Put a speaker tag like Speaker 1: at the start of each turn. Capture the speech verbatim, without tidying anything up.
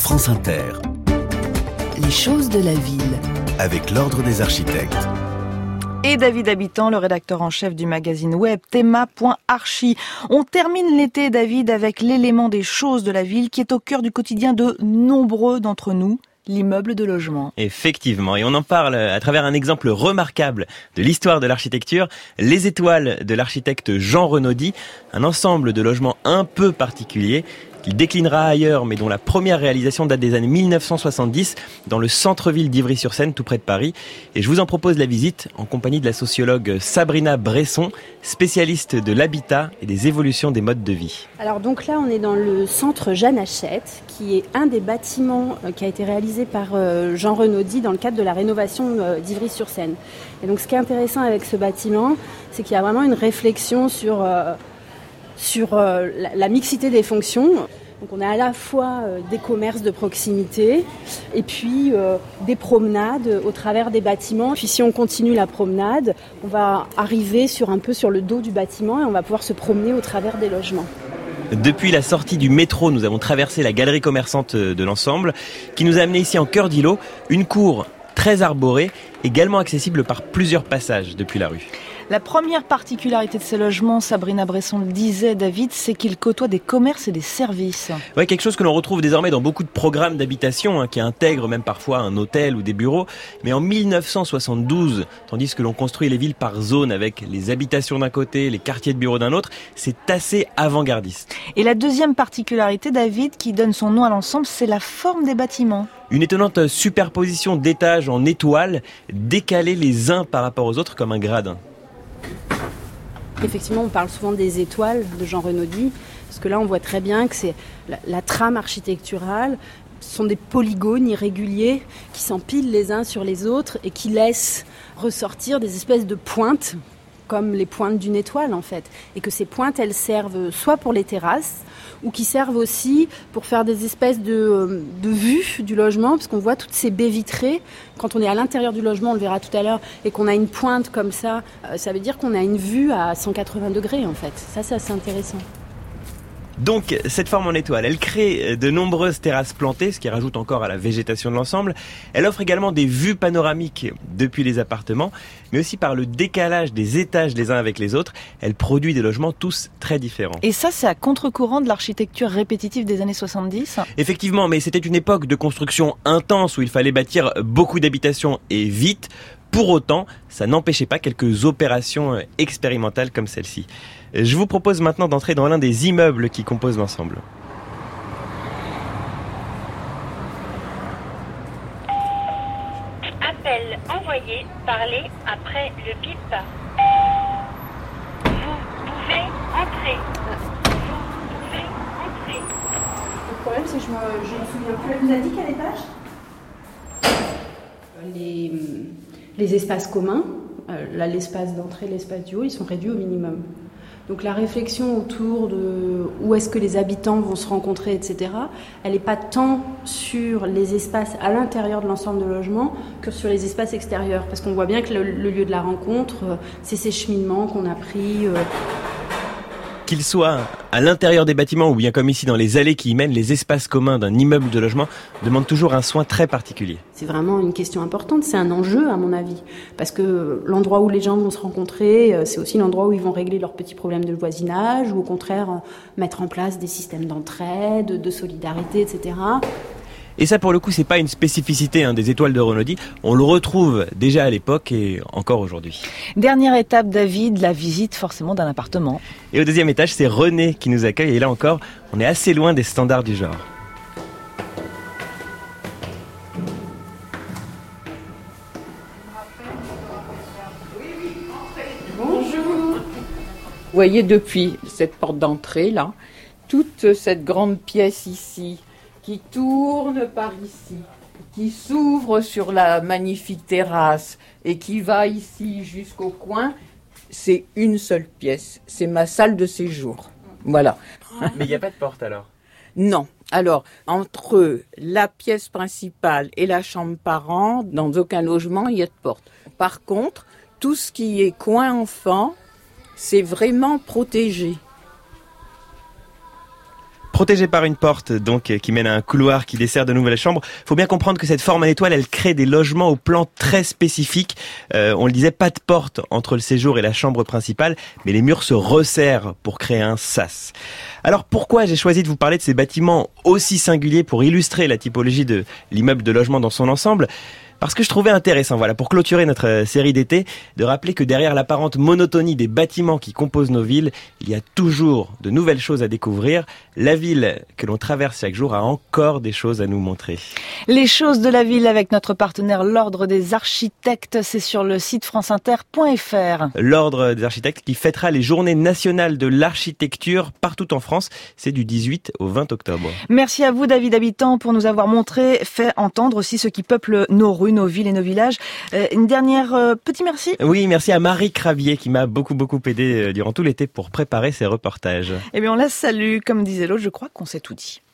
Speaker 1: France Inter.
Speaker 2: Les choses de la ville.
Speaker 1: Avec l'Ordre des architectes.
Speaker 3: Et David Habitant, le rédacteur en chef du magazine web théma point archi. On termine l'été, David, avec l'élément des choses de la ville qui est au cœur du quotidien de nombreux d'entre nous. L'immeuble de logement.
Speaker 4: Effectivement, et on en parle à travers un exemple remarquable de l'histoire de l'architecture, les étoiles de l'architecte Jean Renaudy, un ensemble de logements un peu particulier qu'il déclinera ailleurs, mais dont la première réalisation date des années mille neuf cent soixante-dix, dans le centre-ville d'Ivry-sur-Seine, tout près de Paris. Et je vous en propose la visite en compagnie de la sociologue Sabrina Bresson, spécialiste de l'habitat et des évolutions des modes de vie.
Speaker 5: Alors donc là, on est dans le centre Jeanne Hachette, qui est un des bâtiments qui a été réalisé par Jean Renaudy dans le cadre de la rénovation d'Ivry-sur-Seine. Et donc ce qui est intéressant avec ce bâtiment, c'est qu'il y a vraiment une réflexion sur... Euh, sur euh, la, la mixité des fonctions. Donc on a à la fois euh, des commerces de proximité et puis euh, des promenades au travers des bâtiments. Puis si on continue la promenade, on va arriver sur un peu sur le dos du bâtiment et on va pouvoir se promener au travers des logements.
Speaker 4: Depuis la sortie du métro, nous avons traversé la galerie commerçante de l'ensemble qui nous a amené ici en cœur d'îlot, une cour très arborée, également accessible par plusieurs passages depuis la rue.
Speaker 3: La première particularité de ces logements, Sabrina Bresson le disait, David, c'est qu'ils côtoient des commerces et des services.
Speaker 4: Ouais, quelque chose que l'on retrouve désormais dans beaucoup de programmes d'habitation, hein, qui intègrent même parfois un hôtel ou des bureaux. Mais en mille neuf cent soixante-douze, tandis que l'on construit les villes par zone avec les habitations d'un côté, les quartiers de bureaux d'un autre, c'est assez avant-gardiste.
Speaker 3: Et la deuxième particularité, David, qui donne son nom à l'ensemble, c'est la forme des bâtiments.
Speaker 4: Une étonnante superposition d'étages en étoiles, décalés les uns par rapport aux autres comme un gradin.
Speaker 5: Effectivement, on parle souvent des étoiles de Jean Renaudy, parce que là, on voit très bien que c'est la, la trame architecturale. Ce sont des polygones irréguliers qui s'empilent les uns sur les autres et qui laissent ressortir des espèces de pointes, comme les pointes d'une étoile en fait. Et que ces pointes, elles servent soit pour les terrasses, ou qui servent aussi pour faire des espèces de, de vues du logement, parce qu'on voit toutes ces baies vitrées. Quand on est à l'intérieur du logement, on le verra tout à l'heure, et qu'on a une pointe comme ça, ça veut dire qu'on a une vue à cent quatre-vingts degrés en fait. Ça, c'est assez intéressant.
Speaker 4: Donc, cette forme en étoile, elle crée de nombreuses terrasses plantées, ce qui rajoute encore à la végétation de l'ensemble. Elle offre également des vues panoramiques depuis les appartements, mais aussi par le décalage des étages les uns avec les autres, elle produit des logements tous très différents.
Speaker 3: Et ça, c'est à contre-courant de l'architecture répétitive des années soixante-dix ?
Speaker 4: Effectivement, mais c'était une époque de construction intense où il fallait bâtir beaucoup d'habitations et vite. Pour autant, ça n'empêchait pas quelques opérations expérimentales comme celle-ci. Je vous propose maintenant d'entrer dans l'un des immeubles qui composent l'ensemble.
Speaker 6: Appel envoyé, parlez après le bip. Vous pouvez entrer. Vous pouvez entrer.
Speaker 5: Le problème, c'est que je me, je me souviens plus. Elle vous a dit quel étage ? Les, les espaces communs, euh, là, l'espace d'entrée, l'espace du haut, ils sont réduits au minimum. Donc la réflexion autour de où est-ce que les habitants vont se rencontrer, et cetera, elle n'est pas tant sur les espaces à l'intérieur de l'ensemble de logement que sur les espaces extérieurs. Parce qu'on voit bien que le, le lieu de la rencontre, c'est ces cheminements qu'on a pris... Euh,
Speaker 4: Qu'ils soient à l'intérieur des bâtiments ou bien comme ici dans les allées qui y mènent, les espaces communs d'un immeuble de logement demandent toujours un soin très particulier.
Speaker 5: C'est vraiment une question importante, c'est un enjeu à mon avis. Parce que l'endroit où les gens vont se rencontrer, c'est aussi l'endroit où ils vont régler leurs petits problèmes de voisinage ou au contraire mettre en place des systèmes d'entraide, de solidarité, et cetera.
Speaker 4: Et ça, pour le coup, c'est pas une spécificité hein, des étoiles de Renaudy. On le retrouve déjà à l'époque et encore aujourd'hui.
Speaker 3: Dernière étape, David, la visite forcément d'un appartement.
Speaker 4: Et au deuxième étage, c'est René qui nous accueille. Et là encore, on est assez loin des standards du genre.
Speaker 7: Bonjour. Vous voyez depuis cette porte d'entrée là, toute cette grande pièce ici, qui tourne par ici, qui s'ouvre sur la magnifique terrasse et qui va ici jusqu'au coin, c'est une seule pièce. C'est ma salle de séjour. Voilà.
Speaker 4: Mais il n'y a pas de porte alors ?
Speaker 7: Non. Alors, entre la pièce principale et la chambre parent, dans aucun logement, il y a de porte. Par contre, tout ce qui est coin enfant, c'est vraiment protégé.
Speaker 4: Protégée par une porte, donc, qui mène à un couloir qui dessert de nouvelles chambres. Faut bien comprendre que cette forme en étoile, elle crée des logements au plan très spécifique. Euh, on le disait, pas de porte entre le séjour et la chambre principale, mais les murs se resserrent pour créer un sas. Alors pourquoi j'ai choisi de vous parler de ces bâtiments aussi singuliers pour illustrer la typologie de l'immeuble de logement dans son ensemble ? Parce que je trouvais intéressant, voilà, pour clôturer notre série d'été, de rappeler que derrière l'apparente monotonie des bâtiments qui composent nos villes, il y a toujours de nouvelles choses à découvrir. La ville que l'on traverse chaque jour a encore des choses à nous montrer.
Speaker 3: Les choses de la ville avec notre partenaire l'Ordre des architectes, c'est sur le site franceinter point f r.
Speaker 4: L'Ordre des architectes qui fêtera les journées nationales de l'architecture partout en France. C'est du dix-huit au vingt octobre.
Speaker 3: Merci à vous, David Habitant, pour nous avoir montré, fait entendre aussi ce qui peuple nos rues, nos villes et nos villages. Euh, une dernière euh, petit merci.
Speaker 4: Oui, merci à Marie Cravier qui m'a beaucoup beaucoup aidé durant tout l'été pour préparer ces reportages.
Speaker 3: Eh bien, on la salue. Comme disait l'autre, je crois qu'on s'est tout dit.